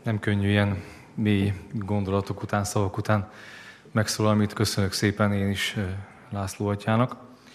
Nem könnyű ilyen mély gondolatok után, szavak után megszólalni, amit köszönök szépen én is László atyának.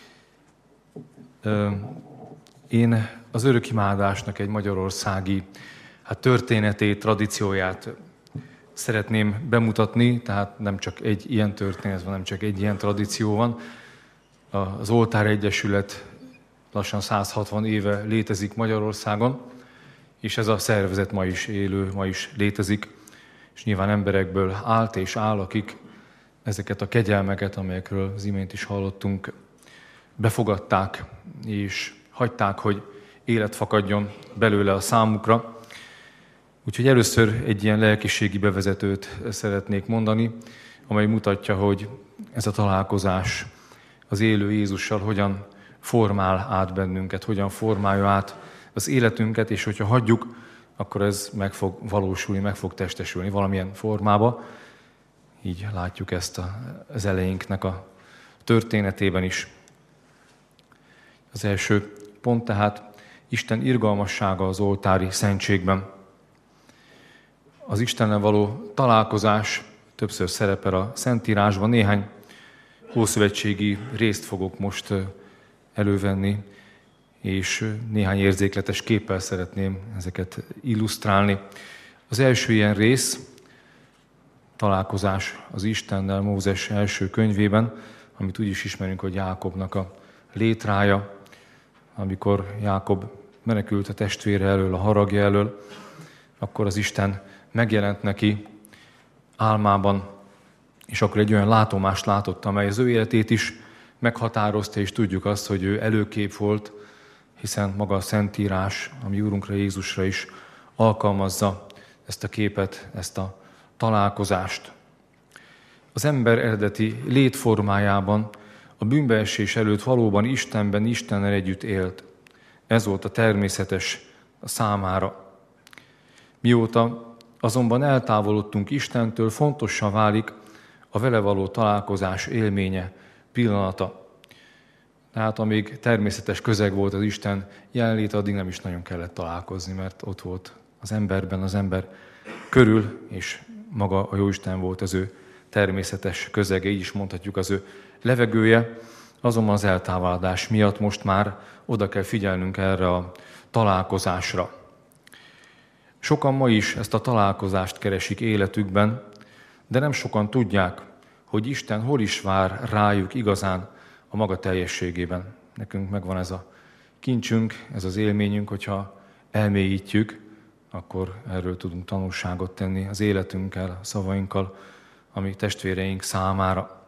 Én az örökimádásnak egy magyarországi történetét, tradícióját szeretném bemutatni, tehát nem csak egy ilyen történet van, nem csak egy ilyen tradíció van. Az Oltár Egyesület lassan 160 éve létezik Magyarországon, és ez a szervezet ma is élő, ma is létezik, és nyilván emberekből állt és áll, akik ezeket a kegyelmeket, amelyekről az imént is hallottunk, befogadták, és hagyták, hogy élet fakadjon belőle a számukra. Úgyhogy először egy ilyen lelkiségi bevezetőt szeretnék mondani, amely mutatja, hogy ez a találkozás az élő Jézussal hogyan formál át bennünket, hogyan formálja át az életünket, és hogyha hagyjuk, akkor ez meg fog valósulni, meg fog testesülni valamilyen formába. Így látjuk ezt az elejénknek a történetében is. Az első pont tehát Isten irgalmassága az oltári szentségben. Az Istennel való találkozás többször szerepel a Szentírásban. Néhány ószövetségi részt fogok most elővenni, és néhány érzékletes képpel szeretném ezeket illusztrálni. Az első ilyen rész, találkozás az Istennel Mózes első könyvében, amit úgy is ismerünk, hogy Jákobnak a létrája, amikor Jákob menekült a testvére elől, a haragja elől, akkor az Isten megjelent neki álmában, és akkor egy olyan látomást látott, amely az ő életét is meghatározta, és tudjuk azt, hogy ő előkép volt, hiszen maga a Szentírás, a mi Úrunkra, Jézusra is alkalmazza ezt a képet, ezt a találkozást. Az ember eredeti létformájában a bűnbeesés előtt valóban Istenben, Istennel együtt élt. Ez volt a természetes a számára. Mióta azonban eltávolodtunk Istentől, fontossá válik a vele való találkozás élménye, pillanata. Tehát amíg természetes közeg volt az Isten jelenléte, addig nem is nagyon kellett találkozni, mert ott volt az emberben, az ember körül, és maga a Jóisten volt az ő természetes közege, így is mondhatjuk az ő levegője. Azonban az eltávolodás miatt most már oda kell figyelnünk erre a találkozásra. Sokan ma is ezt a találkozást keresik életükben, de nem sokan tudják, hogy Isten hol is vár rájuk igazán a maga teljességében. Nekünk megvan ez a kincsünk, ez az élményünk, hogyha elmélyítjük, akkor erről tudunk tanulságot tenni az életünkkel, a szavainkkal, a mi testvéreink számára.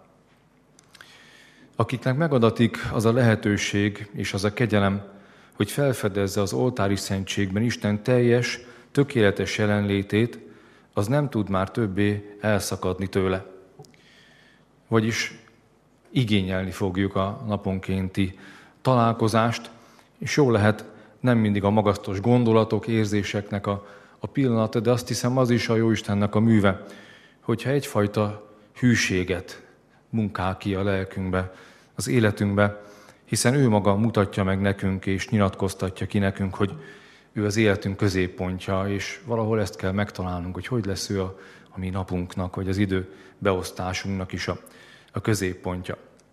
Akiknek megadatik az a lehetőség és az a kegyelem, hogy felfedezze az oltári szentségben Isten teljes, tökéletes jelenlétét, az nem tud már többé elszakadni tőle. Vagyis igényelni fogjuk a naponkénti találkozást, és jó lehet nem mindig a magasztos gondolatok, érzéseknek a pillanata, de azt hiszem az is a Jóistennek a műve, hogyha egyfajta hűséget munkál ki a lelkünkbe, az életünkbe, hiszen ő maga mutatja meg nekünk és nyilatkoztatja ki nekünk, hogy ő az életünk középpontja, és valahol ezt kell megtalálnunk, hogy lesz ő a mi napunknak, vagy az idő beosztásunknak is a középpontja.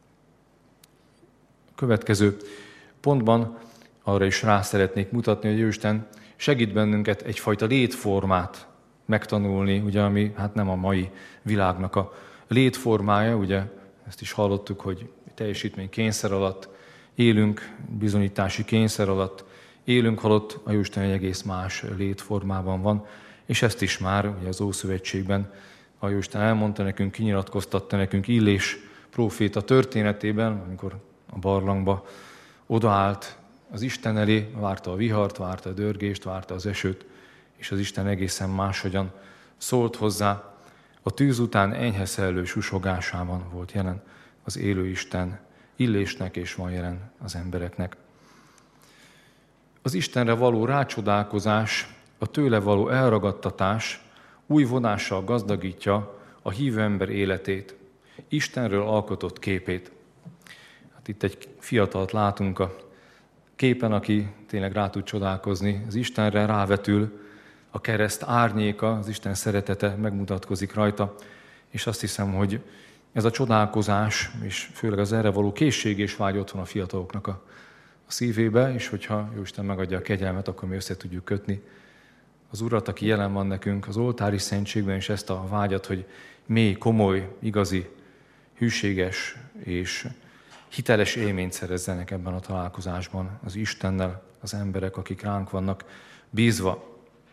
A következő pontban arra is rá szeretnék mutatni, hogy Jóisten segít bennünket egyfajta létformát megtanulni, ugye, ami nem a mai világnak a létformája, ugye ezt is hallottuk, hogy teljesítmény kényszer alatt élünk, bizonyítási kényszer alatt élünk, holott a Jóisten egy egész más létformában van, és ezt is már ugye az Ószövetségben a Jóisten elmondta nekünk, kinyilatkoztatta nekünk Illés próféta történetében, amikor a barlangba odaállt az Isten elé, várta a vihart, várta a dörgést, várta az esőt, és az Isten egészen máshogyan szólt hozzá. A tűz után enyhe szellő susogásában volt jelen az élő Isten Illésnek, és van jelen az embereknek. Az Istenre való rácsodálkozás, a tőle való elragadtatás új vonással gazdagítja a hívő ember életét, Istenről alkotott képét. Itt egy fiatalt látunk a képen, aki tényleg rá tud csodálkozni az Istenre, rávetül a kereszt árnyéka, az Isten szeretete megmutatkozik rajta, és azt hiszem, hogy ez a csodálkozás, és főleg az erre való készség és vágy ott van a fiataloknak a szívébe, és hogyha Jóisten megadja a kegyelmet, akkor mi össze tudjuk kötni az Urat, aki jelen van nekünk az oltári szentségben, és ezt a vágyat, hogy mély, komoly, igazi, hűséges és hiteles élményt szerezzenek ebben a találkozásban az Istennel, az emberek, akik ránk vannak bízva.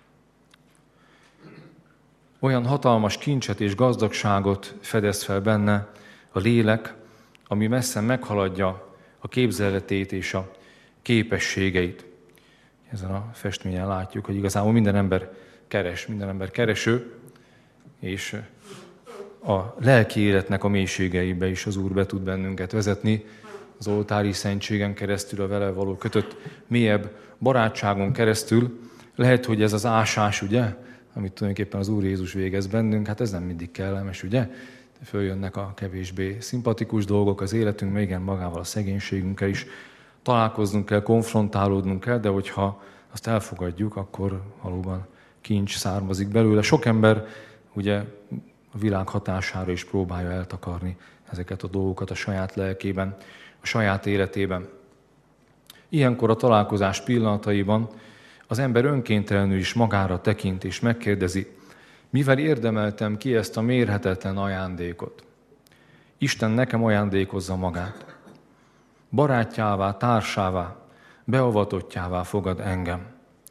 Olyan hatalmas kincset és gazdagságot fedez fel benne a lélek, ami messze meghaladja a képzeletét és a képességeit. Ezen a festményen látjuk, hogy igazából minden ember keres, minden ember kereső, és a lelki életnek a mélységeibe is az Úr be tud bennünket vezetni, az oltári szentségen keresztül, a vele való kötött mélyebb barátságon keresztül. Lehet, hogy ez az ásás, ugye, amit tulajdonképpen az Úr Jézus végez bennünk, hát ez nem mindig kellemes, ugye? Följönnek a kevésbé szimpatikus dolgok az életünkben, igen, magával a szegénységünkkel is találkoznunk kell, konfrontálódnunk kell, de hogyha azt elfogadjuk, akkor valóban kincs származik belőle. Sok ember ugye a világ hatására is próbálja eltakarni ezeket a dolgokat a saját lelkében, a saját életében. Ilyenkor a találkozás pillanataiban az ember önkéntelenül is magára tekint és megkérdezi, mivel érdemeltem ki ezt a mérhetetlen ajándékot? Isten nekem ajándékozza magát. Barátjává, társává, beavatottjává fogad engem.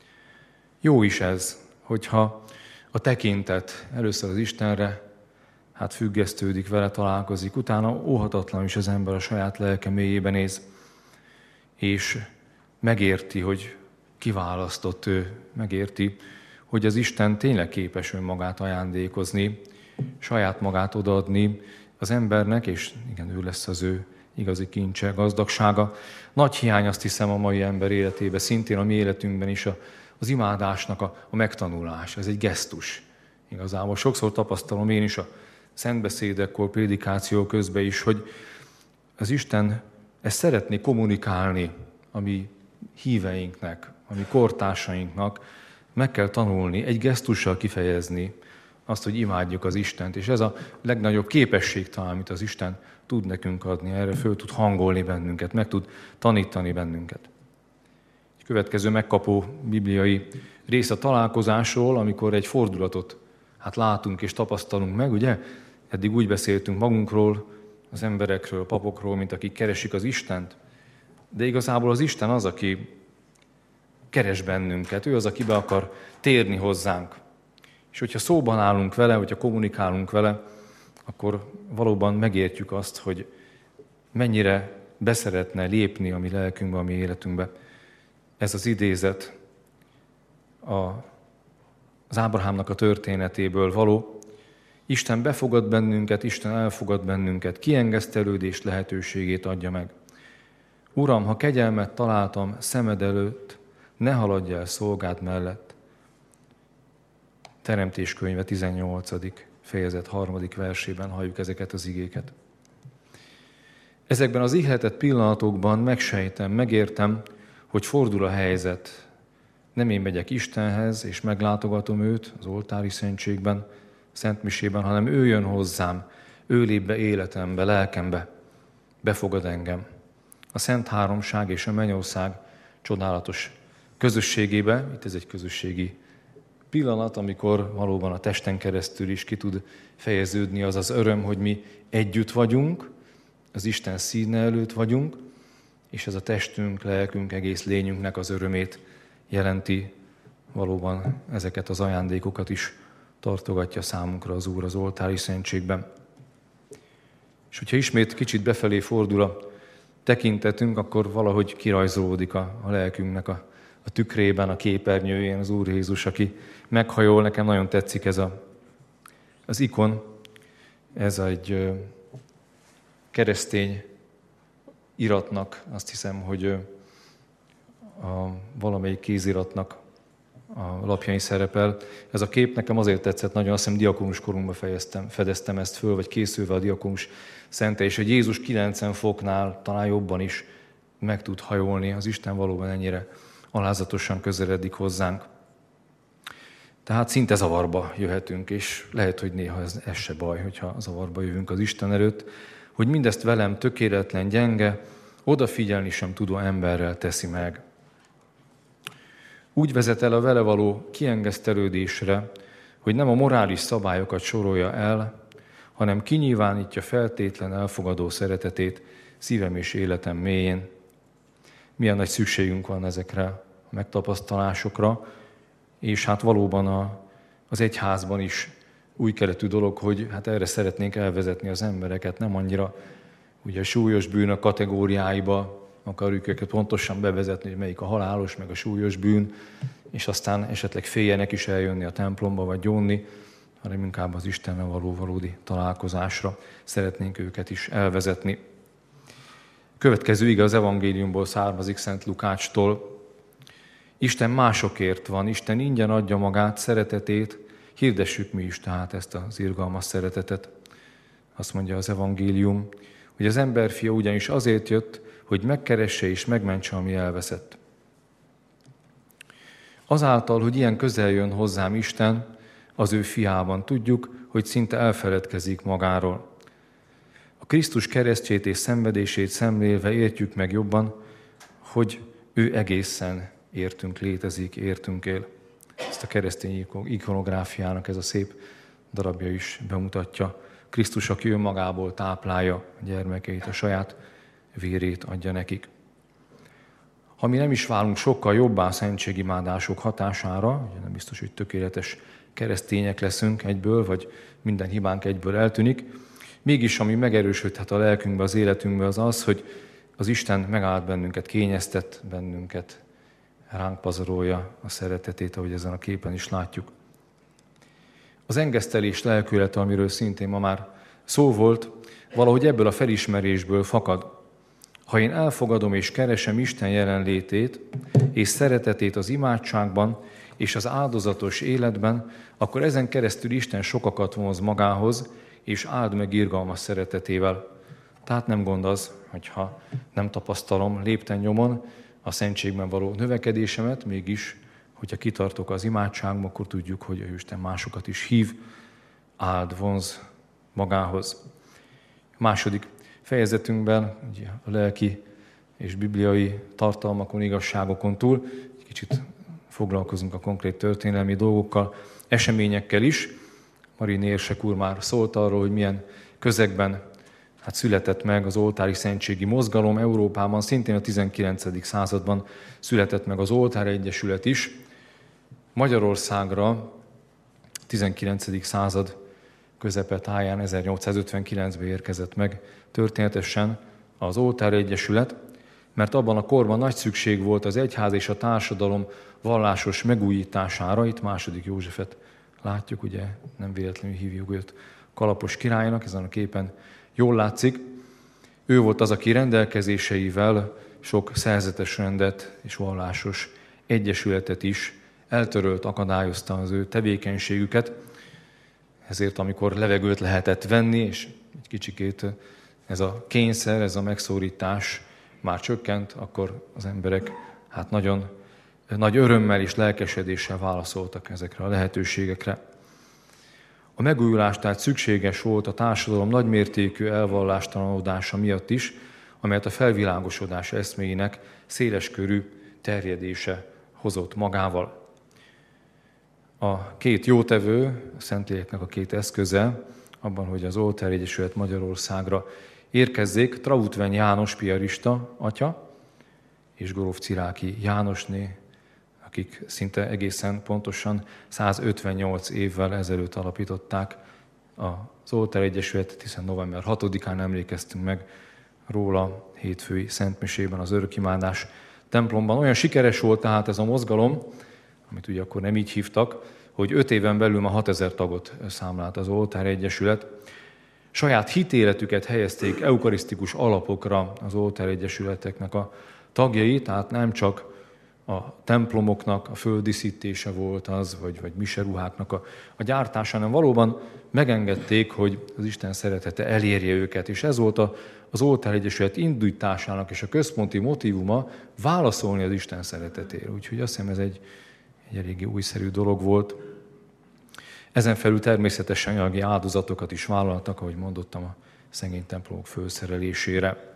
Jó is ez, hogyha a tekintet először az Istenre, hát függesztődik vele, találkozik, utána óhatatlan is az ember a saját lelke mélyébe néz, és megérti, hogy kiválasztott ő, megérti, hogy az Isten tényleg képes önmagát ajándékozni, saját magát odaadni az embernek, és igen, ő lesz az ő igazi kincse, gazdagsága. Nagy hiány, azt hiszem, a mai ember életében, szintén a mi életünkben is az imádásnak a megtanulása. Ez egy gesztus. Igazából sokszor tapasztalom én is a szentbeszédekkor, prédikáció közben is, hogy az Isten ezt szeretné kommunikálni a mi híveinknek, a mi kortársainknak, meg kell tanulni, egy gesztussal kifejezni azt, hogy imádjuk az Istent. És ez a legnagyobb képesség talán, amit az Isten tud nekünk adni. Erre föl tud hangolni bennünket, meg tud tanítani bennünket. Egy következő megkapó bibliai rész a találkozásról, amikor egy fordulatot látunk és tapasztalunk meg, ugye? Eddig úgy beszéltünk magunkról, az emberekről, a papokról, mint akik keresik az Istent. De igazából az Isten az, aki keres bennünket, ő az, aki be akar térni hozzánk. És hogyha szóban állunk vele, hogyha kommunikálunk vele, akkor valóban megértjük azt, hogy mennyire beszeretne lépni a mi lelkünkbe, a mi életünkbe. Ez az idézet az Ábrahámnak a történetéből való. Isten befogad bennünket, Isten elfogad bennünket, kiengesztelődés lehetőségét adja meg. Uram, ha kegyelmet találtam szemed előtt, ne haladj el szolgád mellett. Teremtés könyve 18. fejezet 3. versében halljuk ezeket az igéket. Ezekben az ihletett pillanatokban megsejtem, megértem, hogy fordul a helyzet. Nem én megyek Istenhez, és meglátogatom őt az oltári szentségben, szentmisében, hanem ő jön hozzám, ő lép be életembe, lelkembe, befogad engem. A Szent Háromság és a Mennyország csodálatos közösségébe, itt ez egy közösségi pillanat, amikor valóban a testen keresztül is ki tud fejeződni az az öröm, hogy mi együtt vagyunk, az Isten színe előtt vagyunk, és ez a testünk, lelkünk, egész lényünknek az örömét jelenti, valóban ezeket az ajándékokat is tartogatja számunkra az Úr az oltári szentségben. És hogyha ismét kicsit befelé fordul a tekintetünk, akkor valahogy kirajzolódik a lelkünknek a tükrében, a képernyőjén az Úr Jézus, aki meghajol. Nekem nagyon tetszik ez az ikon, ez egy keresztény iratnak, azt hiszem, hogy a valamelyik kéziratnak a lapjain szerepel. Ez a kép nekem azért tetszett nagyon, azt hiszem diakonus korunkban fedeztem ezt föl, vagy készülve a diakonus szente, és hogy Jézus 90 foknál talán jobban is meg tud hajolni, az Isten valóban ennyire alázatosan közeledik hozzánk. Tehát szinte zavarba jöhetünk, és lehet, hogy néha ez se baj, hogyha zavarba jövünk az Isten előtt, hogy mindezt velem tökéletlen, gyenge, odafigyelni sem tudó emberrel teszi meg. Úgy vezet el a vele való kiengesztelődésre, hogy nem a morális szabályokat sorolja el, hanem kinyilvánítja feltétlen elfogadó szeretetét szívem és életem mélyén. Milyen nagy szükségünk van ezekre a megtapasztalásokra, és hát valóban az egyházban is új keletű dolog, hogy hát erre szeretnénk elvezetni az embereket, nem annyira ugye a súlyos bűnök kategóriáiba akarjuk őket pontosan bevezetni, hogy melyik a halálos, meg a súlyos bűn, és aztán esetleg féljenek is eljönni a templomba, vagy gyónni, hanem inkább az Istennel való valódi találkozásra szeretnénk őket is elvezetni. Következő ige az evangéliumból származik Szent Lukácstól. Isten másokért van, Isten ingyen adja magát, szeretetét, hirdessük mi is tehát ezt az irgalmas szeretetet. Azt mondja az evangélium, hogy az emberfia ugyanis azért jött, hogy megkeresse és megmentse, ami elveszett. Azáltal, hogy ilyen közel jön hozzám Isten, az ő fiában tudjuk, hogy szinte elfeledkezik magáról. A Krisztus keresztjét és szenvedését szemlélve értjük meg jobban, hogy ő egészen értünk létezik, értünk él. Ezt a keresztény ikonográfiának ez a szép darabja is bemutatja. Krisztus, aki önmagából táplálja a gyermekeit, a saját vérét adja nekik. Ha mi nem is válunk sokkal jobbá a szentségimádások hatására, ugye nem biztos, hogy tökéletes keresztények leszünk egyből, vagy minden hibánk egyből eltűnik, mégis ami megerősödhet a lelkünkbe, az életünkbe, az az, hogy az Isten megállt bennünket, kényeztet bennünket, ránk pazarolja a szeretetét, ahogy ezen a képen is látjuk. Az engesztelés lelkülete, amiről szintén ma már szó volt, valahogy ebből a felismerésből fakad. Ha én elfogadom és keresem Isten jelenlétét és szeretetét az imádságban és az áldozatos életben, akkor ezen keresztül Isten sokakat vonz magához, és áld meg irgalmas szeretetével. Tehát nem gond az, hogyha nem tapasztalom lépten nyomon a szentségben való növekedésemet, mégis, hogyha kitartok az imádságban, akkor tudjuk, hogy a Isten másokat is hív, áld, vonz magához. A második fejezetünkben ugye a lelki és bibliai tartalmakon, igazságokon túl egy kicsit foglalkozunk a konkrét történelmi dolgokkal, eseményekkel is. Marin Érsek úr már szólt arról, hogy milyen közegben született meg az oltári szentségi mozgalom Európában, szintén a 19. században született meg az Oltári Egyesület is. Magyarországra 19. század közepetáján 1859-ben érkezett meg történetesen az Oltári Egyesület, mert abban a korban nagy szükség volt az egyház és a társadalom vallásos megújítására. Itt II. Józsefet látjuk, ugye nem véletlenül hívjuk őt Kalapos királynak, ezen a képen jól látszik. Ő volt az, aki rendelkezéseivel sok szerzetes rendet és vallásos egyesületet is eltörölt, akadályozta az ő tevékenységüket. Ezért, amikor levegőt lehetett venni, és egy kicsikét ez a kényszer, ez a megszorítás már csökkent, akkor az emberek nagyon nagy örömmel és lelkesedéssel válaszoltak ezekre a lehetőségekre. A megújulás tehát szükséges volt a társadalom nagymértékű elvallástalanodása miatt is, amelyet a felvilágosodás eszméinek széleskörű terjedése hozott magával. A két jótevő, a Szentléleknek a két eszköze, abban, hogy az Oltári Egyesület Magyarországra érkezzék, Trautwen János piarista atya és Gróf Ciráki Jánosné, akik szinte egészen pontosan 158 évvel ezelőtt alapították az Oltári Egyesületet, hiszen november 6-án emlékeztünk meg róla hétfői szentmisében az Örökimádás templomban. Olyan sikeres volt tehát ez a mozgalom, amit ugye akkor nem így hívtak, hogy 5 éven belül már 6000 tagot számlált az Oltári Egyesület. Saját hitéletüket helyezték eukarisztikus alapokra az Oltári Egyesületeknek a tagjai, tehát nem csak a templomoknak a földdíszítése volt az, vagy miseruháknak a gyártása, hanem valóban megengedték, hogy az Isten szeretete elérje őket. És ez volt az Oltári Egyesület indításának és a központi motívuma válaszolni az Isten szeretetére. Úgyhogy azt hiszem ez egy eléggé újszerű dolog volt. Ezen felül természetesen anyagi áldozatokat is vállaltak, ahogy mondottam, a szegény templomok fölszerelésére.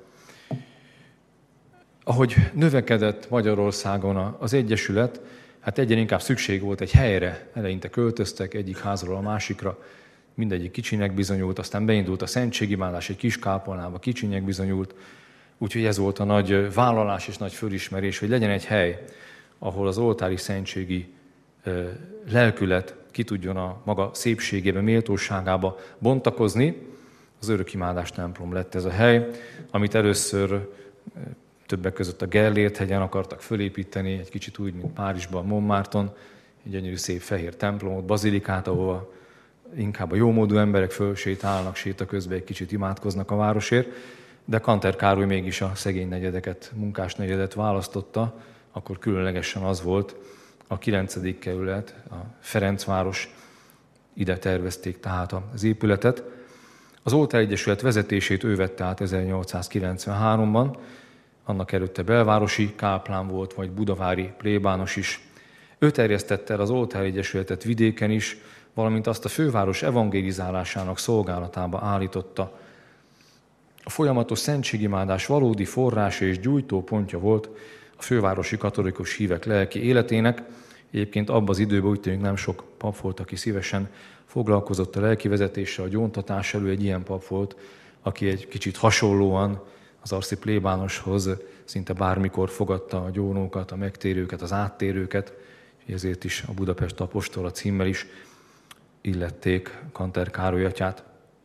Ahogy növekedett Magyarországon az Egyesület, hát egyre inkább szükség volt egy helyre. Eleinte költöztek egyik házról a másikra, mindegyik kicsinek bizonyult, aztán beindult a szentségimádás egy kis kápolnába, kicsinek bizonyult, úgyhogy ez volt a nagy vállalás és nagy fölismerés, hogy legyen egy hely, ahol az oltári szentségi lelkület ki tudjon a maga szépségébe, méltóságába bontakozni. Az örökimádás templom lett ez a hely, amit először többek között a Gellért-hegyen akartak fölépíteni, egy kicsit úgy, mint Párizsban, Montmartre-on, egy gyönyörű szép fehér templomot, bazilikát, ahol inkább a jómódú emberek fölsétálnak, séta közben egy kicsit imádkoznak a városért, de Kanter Károly mégis a szegény negyedeket, munkás negyedet választotta, akkor különlegesen az volt, a 9. kerület, a Ferencváros, ide tervezték tehát az épületet. Az Oltáregyesület vezetését ő vette át 1893-ban, annak előtte belvárosi káplán volt, vagy budavári plébános is. Ő terjesztette el az Oltáregyesületet vidéken is, valamint azt a főváros evangelizálásának szolgálatába állította. A folyamatos szentségimádás valódi forrása és gyújtópontja volt a fővárosi katolikus hívek lelki életének. Egyébként abban az időben úgy tűnik nem sok pap volt, aki szívesen foglalkozott a lelki vezetéssel, a gyóntatás elő egy ilyen pap volt, aki egy kicsit hasonlóan az arszi plébánoshoz szinte bármikor fogadta a gyónókat, a megtérőket, az áttérőket, ezért is a Budapest apostola címmel is illették Kanter Károly atyát.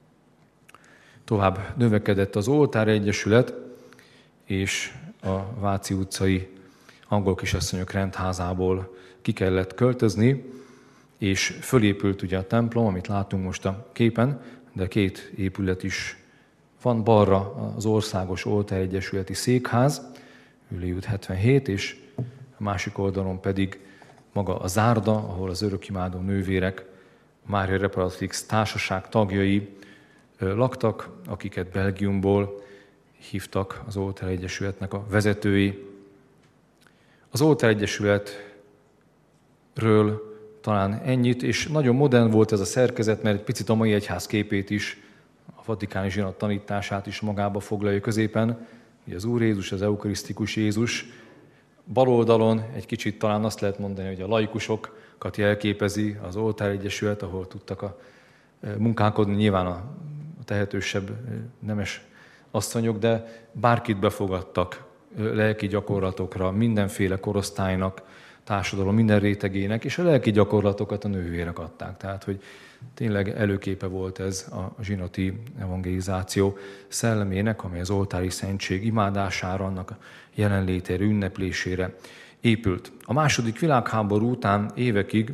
Tovább növekedett az Oltáregyesület, és a Váci utcai angol kisasszonyok rendházából ki kellett költözni, és fölépült ugye a templom, amit látunk most a képen, de 2 épület is van. Balra az Országos Oltáregyesületi Székház, Üllői út 77, és a másik oldalon pedig maga a zárda, ahol az örökimádó nővérek, Mária Reparatrix társaság tagjai laktak, akiket Belgiumból hívtak az Oltáregyesületnek a vezetői. Az Oltáregyesületről talán ennyit, és nagyon modern volt ez a szerkezet, mert egy picit a mai egyház képét is, a vatikáni zsinat tanítását is magába foglalja középen. Ugye az Úr Jézus, az eukarisztikus Jézus. Bal oldalon egy kicsit talán azt lehet mondani, hogy a laikusokat jelképezi az Oltáregyesület, ahol tudtak munkálkodni, nyilván a tehetősebb nemes asszonyok, de bárkit befogadtak lelki gyakorlatokra, mindenféle korosztálynak, társadalom minden rétegének, és a lelki gyakorlatokat a nővérek adták. Tehát, hogy tényleg előképe volt ez a zsinati evangelizáció szellemének, amely az oltári szentség imádására, annak a jelenlétére, ünneplésére épült. A második világháború után évekig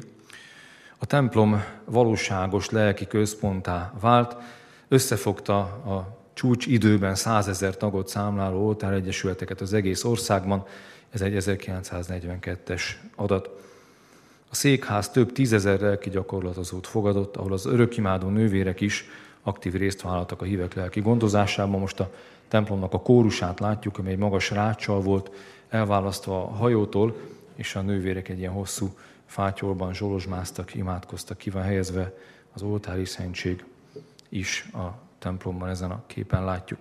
a templom valóságos lelki központtá vált, összefogta a csúcs időben 100 000 tagot számláló oltáregyesületeket az egész országban, ez egy 1942-es adat. A székház több 10 000 lelki gyakorlatozót fogadott, ahol az örökimádó nővérek is aktív részt vállaltak a hívek lelki gondozásában. Most a templomnak a kórusát látjuk, amely egy magas ráccsal volt elválasztva a hajótól, és a nővérek egy ilyen hosszú fátyolban zsolozsmáztak, imádkoztak, ki van helyezve az oltári szentség is a templomban, ezen a képen látjuk.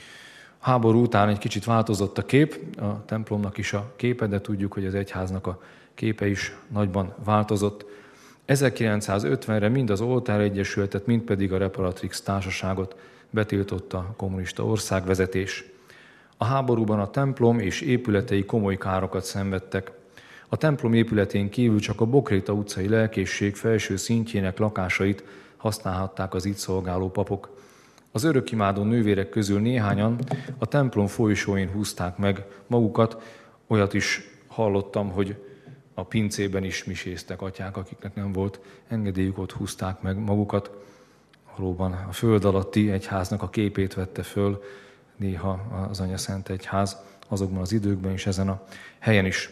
A háború után egy kicsit változott a kép, a templomnak is a képe, de tudjuk, hogy az egyháznak a képe is nagyban változott. 1950-re mind az Oltáregyesületet, mind pedig a Reparatrix társaságot betiltotta a kommunista országvezetés. A háborúban a templom és épületei komoly károkat szenvedtek. A templom épületén kívül csak a Bokréta utcai lelkészség felső szintjének lakásait használhatták az itt szolgáló papok. Az örökimádó nővérek közül néhányan a templom folyosóin húzták meg magukat. Olyat is hallottam, hogy a pincében is miséztek atyák, akiknek nem volt engedélyük, ott húzták meg magukat. Valóban a föld alatti egyháznak a képét vette föl néha az Anyaszent Egyház azokban az időkben és ezen a helyen is.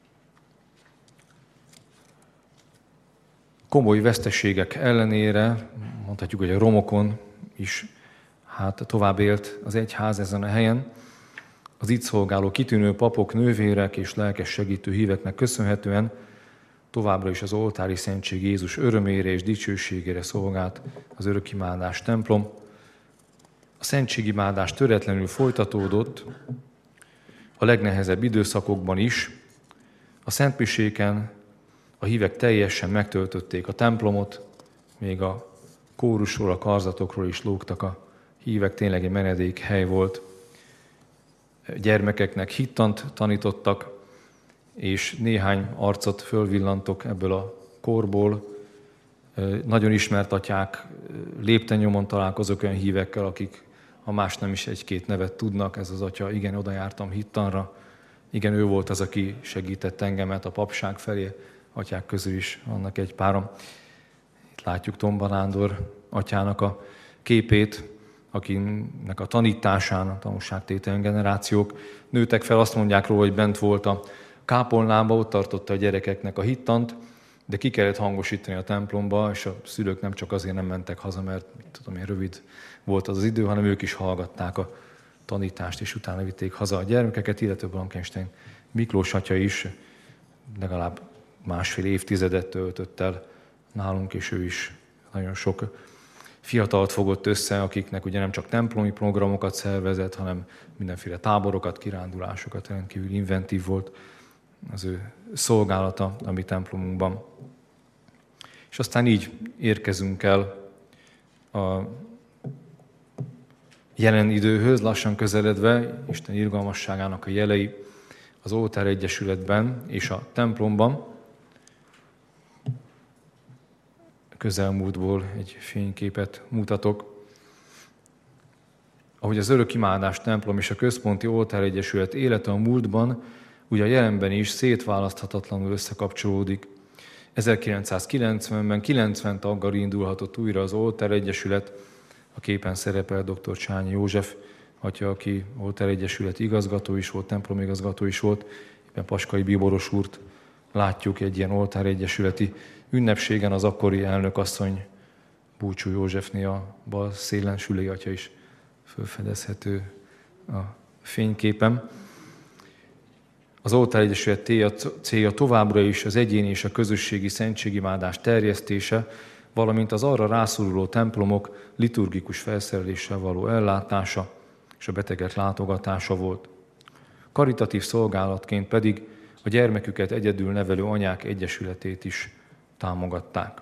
Komoly veszteségek ellenére, mondhatjuk, hogy a romokon is tovább élt az egyház ezen a helyen. Az itt szolgáló kitűnő papok, nővérek és lelkes segítő híveknek köszönhetően továbbra is az oltári szentség Jézus örömére és dicsőségére szolgált az örökimádás templom. A szentségimádás töretlenül folytatódott a legnehezebb időszakokban is. A szentmiséken a hívek teljesen megtöltötték a templomot, még a kórusról, a karzatokról is lógtak a hívek, tényleg egy menedékhely volt. Gyermekeknek hittant tanítottak, és néhány arcot fölvillantok ebből a korból. Nagyon ismert atyák, lépten-nyomon találkozok olyan hívekkel, akik ha más nem is egy-két nevet tudnak. Ez az atya, igen, oda jártam hittanra. Igen, ő volt az, aki segített engemet a papság felé, atyák közül is vannak egy párom. Itt látjuk Tomba Nándor atyának a képét, akinek a tanításán, a tanúságtételen generációk nőtek fel. Azt mondják róla, hogy bent volt a kápolnába, ott tartotta a gyerekeknek a hittant, de ki kellett hangosítani a templomba, és a szülők nem csak azért nem mentek haza, mert rövid volt az idő, hanem ők is hallgatták a tanítást, és utána vitték haza a gyermekeket, illetve Blankenstein Miklós atya is legalább 1,5 évtizedet töltött el nálunk, és ő is nagyon sok fiatalt fogott össze, akiknek ugye nem csak templomi programokat szervezett, hanem mindenféle táborokat, kirándulásokat, rendkívül inventív volt az ő szolgálata a mi templomunkban. És aztán így érkezünk el a jelen időhöz, lassan közeledve, Isten irgalmasságának a jelei az Oltár Egyesületben és a templomban. Közelmúltból egy fényképet mutatok. Ahogy az Örökimádás templom és a Központi Oltár Egyesület élete a múltban, ugye a jelenben is szétválaszthatatlanul összekapcsolódik. 1990-ben 90 taggal indulhatott újra az Oltár Egyesület, a képen szerepel dr. Csányi József atya, aki Oltár Egyesület igazgató is volt, templomigazgató is volt. Éppen Paskai Bíboros úrt látjuk egy ilyen Oltár Egyesületi ünnepségen, az akkori elnökasszony Búcsú Józsefné a bal szélen, Sülei atya is felfedezhető a fényképen. Az Oltár Egyesület célja továbbra is az egyéni és a közösségi szentségimádás terjesztése, valamint az arra rászoruló templomok liturgikus felszereléssel való ellátása és a betegek látogatása volt. Karitatív szolgálatként pedig a gyermeküket egyedül nevelő anyák egyesületét is támogatták.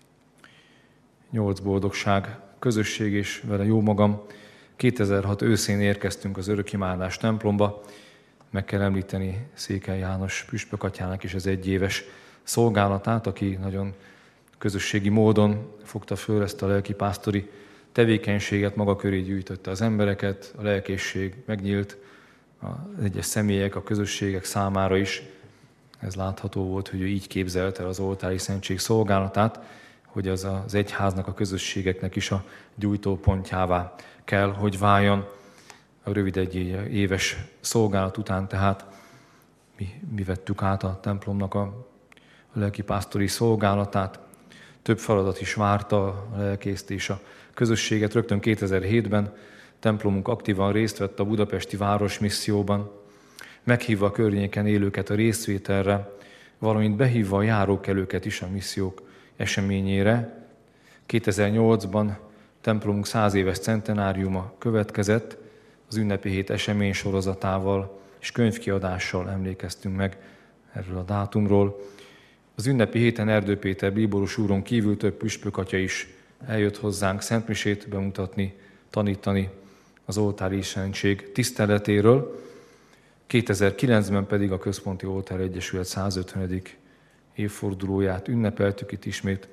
8 boldogság közösség és vele jó magam. 2006 őszén érkeztünk az Örökimádás templomba. Meg kell említeni Székely János püspök atyának is az 1 éves szolgálatát, aki nagyon közösségi módon fogta föl ezt a lelkipásztori tevékenységet, maga köré gyűjtötte az embereket, a lelkészség megnyílt az egyes személyek, a közösségek számára is. Ez látható volt, hogy ő így képzelte az oltári szentség szolgálatát, hogy az egyháznak, a közösségeknek is a gyújtópontjává kell, hogy váljon. A rövid 1 éves szolgálat után tehát mi vettük át a templomnak a lelkipásztori szolgálatát. Több feladat is várta a lelkészt és a közösséget. Rögtön 2007-ben templomunk aktívan részt vett a budapesti városmisszióban, meghívva a környéken élőket a részvételre, valamint behívva a járókelőket is a missziók eseményére. 2008-ban templomunk 100 éves centenáriuma következett, az ünnepi hét esemény sorozatával és könyvkiadással emlékeztünk meg erről a dátumról. Az ünnepi héten Erdő Péter bíboros úron kívül több püspökatya is eljött hozzánk szentmisét bemutatni, tanítani az oltári szentség tiszteletéről. 2009-ben pedig a Központi Oltár Egyesület 150. évfordulóját ünnepeltük itt ismét.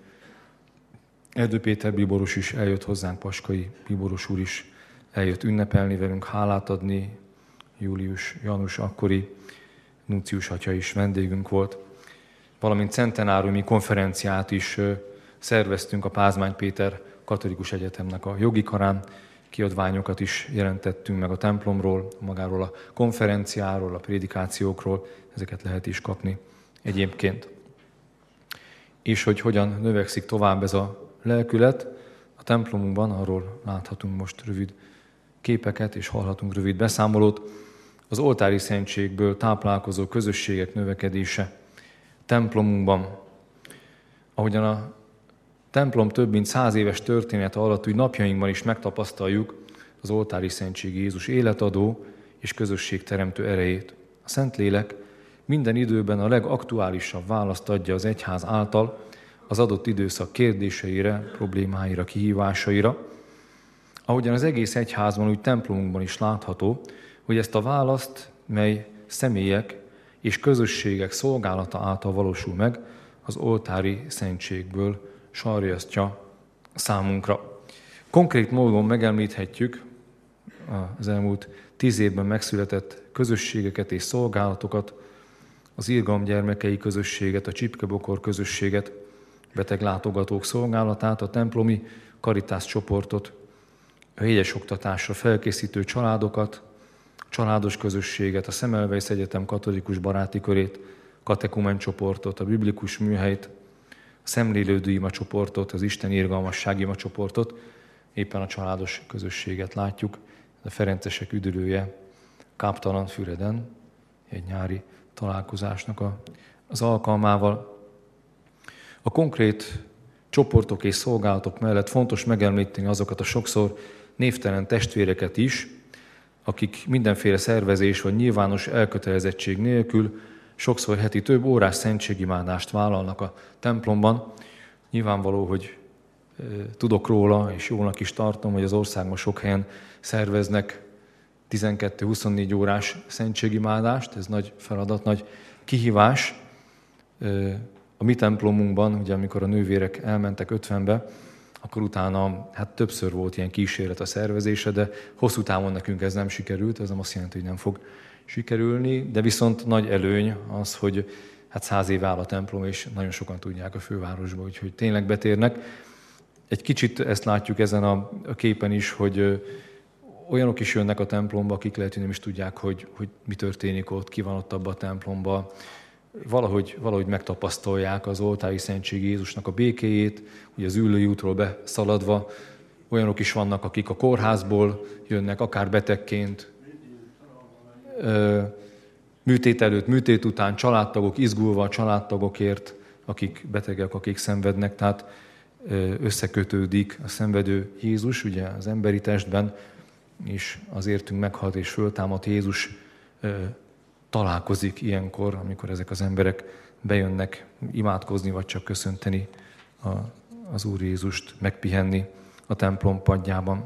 Erdő Péter bíboros is eljött hozzánk, Paskai bíboros úr is eljött ünnepelni velünk, hálát adni. Július Janus akkori nuncius atya is vendégünk volt. Valamint centenáriumi konferenciát is szerveztünk a Pázmány Péter Katolikus Egyetemnek a jogi karán. Kiadványokat is jelentettünk meg a templomról, magáról a konferenciáról, a prédikációkról, ezeket lehet is kapni egyébként. És hogy hogyan növekszik tovább ez a lelkület, a templomunkban arról láthatunk most rövid képeket, és hallhatunk rövid beszámolót. Az oltári szentségből táplálkozó közösségek növekedése templomunkban. Ahogyan a templom több mint 100 éves története alatt, úgy napjainkban is megtapasztaljuk az oltári szentség Jézus életadó és közösségteremtő erejét. A Szentlélek minden időben a legaktuálisabb választ adja az egyház által az adott időszak kérdéseire, problémáira, kihívásaira. Ahogyan az egész egyházban, úgy templomunkban is látható, hogy ezt a választ, mely személyek és közösségek szolgálata által valósul meg, az oltári szentségből sarjasztja számunkra. Konkrét módon megemlíthetjük az elmúlt 10 évben megszületett közösségeket és szolgálatokat, az Irgalom gyermekei közösséget, a Csipke-Bokor közösséget, beteglátogatók szolgálatát, a templomi Caritas csoportot, a hegyes oktatásra felkészítő családokat, családos közösséget, a Semmelweis Egyetem katolikus baráti körét, katekumen csoportot, a biblikus műhelyt, a szemlélődő ima csoportot, az Isten irgalmasság ima csoportot, éppen a családos közösséget látjuk, a Ferencesek üdülője Káptalanfüreden, egy nyári találkozásnak az alkalmával. A konkrét csoportok és szolgálatok mellett fontos megemlíteni azokat a sokszor névtelen testvéreket is, akik mindenféle szervezés vagy nyilvános elkötelezettség nélkül sokszor heti több órás szentségimádást vállalnak a templomban. Nyilvánvaló, hogy tudok róla, és jónak is tartom, hogy az országban sok helyen szerveznek 12-24 órás szentségimádást, ez nagy feladat, nagy kihívás. A mi templomunkban, ugye amikor a nővérek elmentek 50-be, akkor utána többször volt ilyen kísérlet a szervezése, de hosszú távon nekünk ez nem sikerült, ez nem azt jelenti, hogy nem fog sikerülni, de viszont nagy előny az, hogy 100 éve áll a templom, és nagyon sokan tudják a fővárosba, úgyhogy tényleg betérnek. Egy kicsit ezt látjuk ezen a képen is, hogy olyanok is jönnek a templomba, akik lehet, hogy nem is tudják, hogy mi történik ott, ki van ott abban a templomban. Valahogy megtapasztalják az oltári szentség Jézusnak a békéjét, ugye az Üllői útról beszaladva. Olyanok is vannak, akik a kórházból jönnek, akár betegként, műtét előtt, műtét után, családtagok, izgulva a családtagokért, akik betegek, akik szenvednek, tehát összekötődik a szenvedő Jézus, ugye az emberi testben, és az értünk meghalt és föltámadt Jézus találkozik ilyenkor, amikor ezek az emberek bejönnek imádkozni, vagy csak köszönteni az Úr Jézust, megpihenni a templom padjában.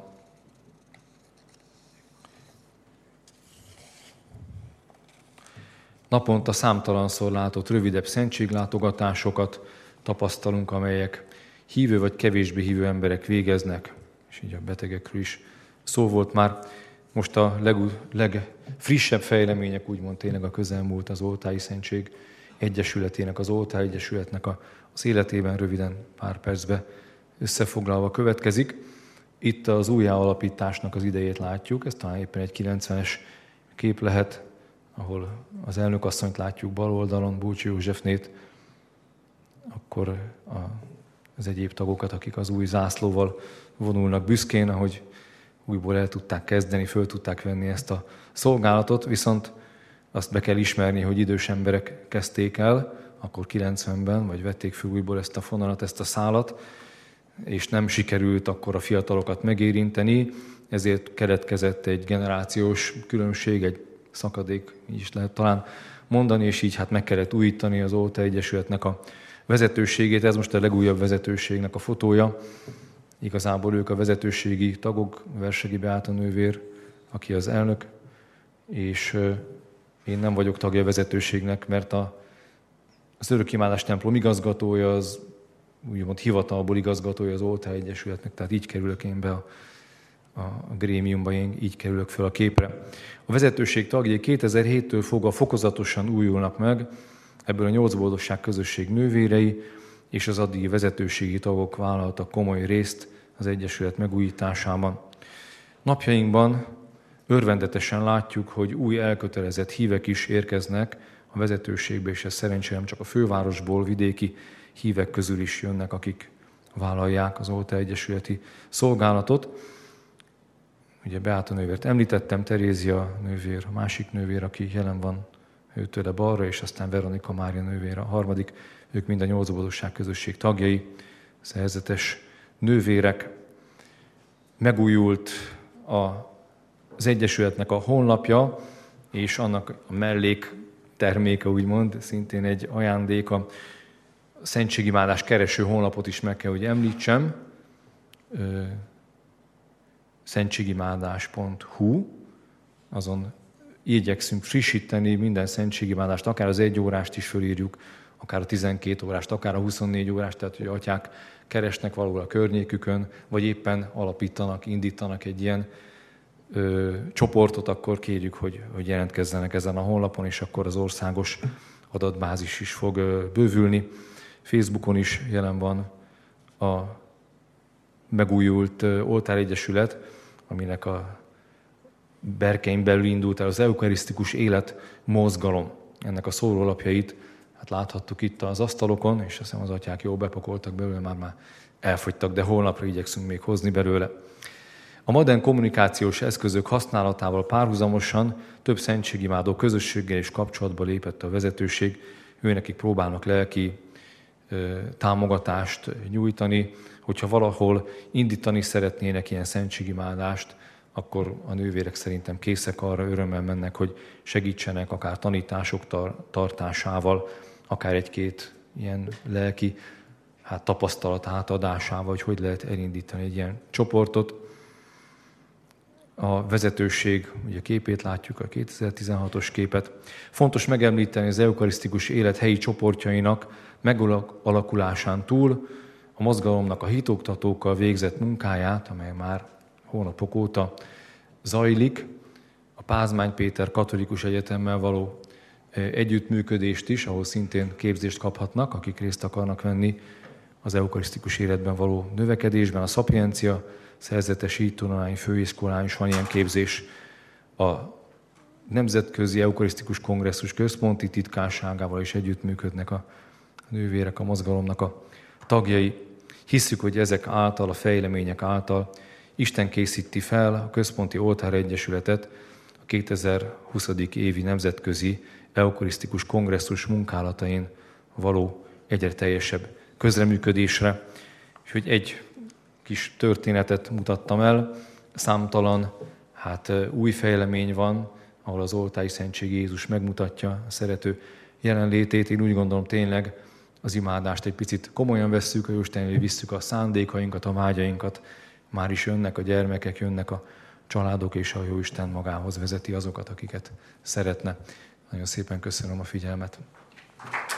Naponta számtalanszor látott rövidebb szentséglátogatásokat tapasztalunk, amelyek hívő vagy kevésbé hívő emberek végeznek, és így a betegekről is szó volt már. Most a legfrissebb fejlemények, úgymond tényleg a közelmúlt az Oltári Szentség Egyesületének, az Oltár Egyesületnek az életében röviden pár percbe összefoglalva következik. Itt az újjáalapításnak az idejét látjuk, ez talán éppen egy 90-es kép lehet, ahol az elnökasszonyt látjuk bal oldalon, Bulcsi Józsefnét, akkor az egyéb tagokat, akik az új zászlóval vonulnak büszkén, ahogy újból el tudták kezdeni, föl tudták venni ezt a szolgálatot, viszont azt be kell ismerni, hogy idős emberek kezdték el, akkor 90-ben, vagy vették föl újból ezt a fonalat, ezt a szálat, és nem sikerült akkor a fiatalokat megérinteni, ezért keletkezett egy generációs különbség, egy szakadék, így is lehet talán mondani, és így meg kellett újítani az Oltár Egyesületnek a vezetőségét. Ez most a legújabb vezetőségnek a fotója. Igazából ők a vezetőségi tagok, Versegi Beáta nővér, aki az elnök, és én nem vagyok tagja a vezetőségnek, mert az Örökimádás templom igazgatója, az úgymond hivatalból igazgatója az Oltár Egyesületnek, tehát így kerülök én be a grémiumba, én így kerülök föl a képre. A vezetőség tagjai 2007-től fogva fokozatosan újulnak meg, ebből a 8 boldogság közösség nővérei, és az addigi vezetőségi tagok vállaltak komoly részt az Egyesület megújításában. Napjainkban örvendetesen látjuk, hogy új elkötelezett hívek is érkeznek a vezetőségbe, és ez szerencsére nem csak a fővárosból, vidéki hívek közül is jönnek, akik vállalják az Oltár Egyesületi szolgálatot. Ugye Beáta nővért említettem, Terézia nővér, a másik nővér, aki jelen van őtőle balra, és aztán Veronika Mária nővére a harmadik. Ők mind a Nyolcboldogság közösség tagjai, szerzetes nővérek. Megújult az Egyesületnek a honlapja, és annak a mellék terméke, úgymond, szintén egy ajándék, a szentségimádás kereső honlapot is meg kell, hogy említsem. Szentségimádás.hu, azon igyekszünk frissíteni minden szentségimádást, akár az 1 órást is fölírjuk, akár a 12 órást, akár a 24 órást, tehát hogy atyák keresnek valahol a környékükön, vagy éppen alapítanak, indítanak egy ilyen csoportot, akkor kérjük, hogy jelentkezzenek ezen a honlapon, és akkor az országos adatbázis is fog bővülni. Facebookon is jelen van a megújult Oltáregyesület, aminek a berkein belül indult el az eukarisztikus élet mozgalom. Ennek a szórólapjait hát láthattuk itt az asztalokon, és azt hiszem az atyák jól bepakoltak belőle, már elfogytak, de holnapra igyekszünk még hozni belőle. A modern kommunikációs eszközök használatával párhuzamosan több szentségimádó közösséggel is kapcsolatba lépett a vezetőség. Őnekik próbálnak lelki támogatást nyújtani, hogyha valahol indítani szeretnének ilyen szentségimádást, akkor a nővérek szerintem készek arra, örömmel mennek, hogy segítsenek akár tanítások tartásával, akár egy-két ilyen lelki tapasztalat átadásával, hogy lehet elindítani egy ilyen csoportot. A vezetőség, ugye képét látjuk, a 2016-os képet. Fontos megemlíteni az eukarisztikus élet helyi csoportjainak megalakulásán túl a mozgalomnak a hitoktatókkal végzett munkáját, amely már hónapok óta zajlik, a Pázmány Péter Katolikus Egyetemmel való együttműködést is, ahol szintén képzést kaphatnak, akik részt akarnak venni az eukarisztikus életben való növekedésben. A Szapiencia Szerzetes Hittudományi Főiskolán is van ilyen képzés. A Nemzetközi Eukarisztikus Kongresszus Központi Titkárságával is együttműködnek a nővérek, a mozgalomnak a tagjai. Hisszük, hogy ezek által, a fejlemények által Isten készíti fel a Központi Oltáregyesületet a 2020. évi Nemzetközi Eukarisztikus Kongresszus munkálatain való egyre teljesebb közreműködésre. És hogy egy kis történetet mutattam el, számtalan új fejlemény van, ahol az oltári szentség Jézus megmutatja a szerető jelenlétét. Én úgy gondolom tényleg az imádást egy picit komolyan vesszük, a Jóisten elé visszük a szándékainkat, a vágyainkat, már is jönnek a gyermekek, jönnek a családok, és a Jóisten magához vezeti azokat, akiket szeretne. Nagyon szépen köszönöm a figyelmet.